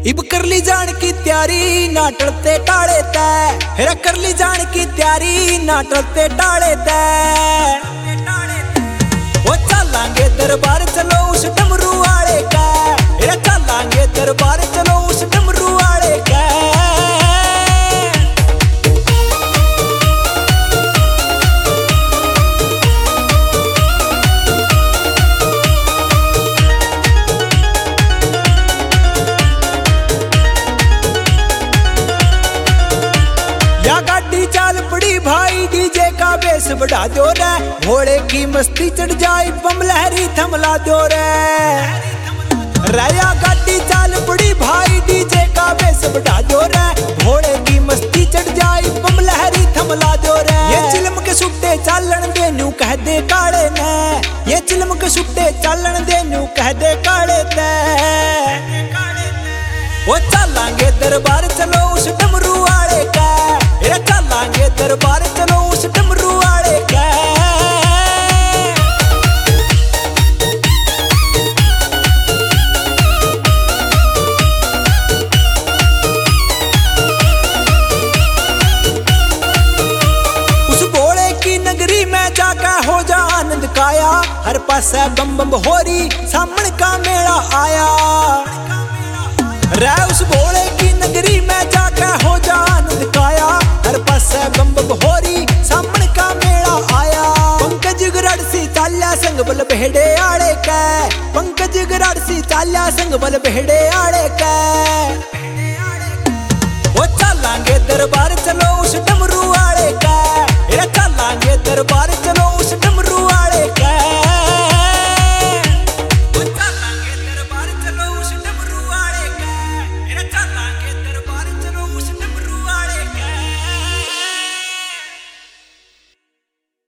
इब कर ली जान की तैयारी ना टलते टाले तै, फिर कर ली जान की तैयारी ना टलते टाले तै। वो चलांगे दरबार चलो उस डमरू वाले का, फिर चलांगे दरबार चलो उस डमरू वाले का। या गाड़ी चाल पड़ी भाई डीजे का बेस बढ़ा दो रे, घोड़े की मस्ती चढ़ जाए बम लहरी थमला दो रे। रया गाड़ी चाल पड़ी भाई डीजे का बेस बढ़ा दो रे, घोड़े की मस्ती चढ़ जाए बम लहरी थमला दो रे। ये चिलम के सुट्टे चालन दे न्यू कह दे काले ने, ये चिलम के सुट्टे चालन दे न्यू कह दे काले ते। वो चलांगे दरबार चलो उस डमरू वाले का, चलांगे दरबार चलो उस डमरू वाले का। उस भोले की नगरी में जाकर हो जा आनंद काया, हर पासे बम बम होरी सामने का मेला आया रे। उस भोले की नगरी में जाकर हो जा आनंद काया, हर पासे बम बम होरी सामने का मेला आया। पंकज गराड़सी चाल्या संग बल भेड़े आड़े का, पंकज गराड़सी चाल्या संग बल भेड़े आड़े का। वो चलांगे दरबार चलो उस डमरू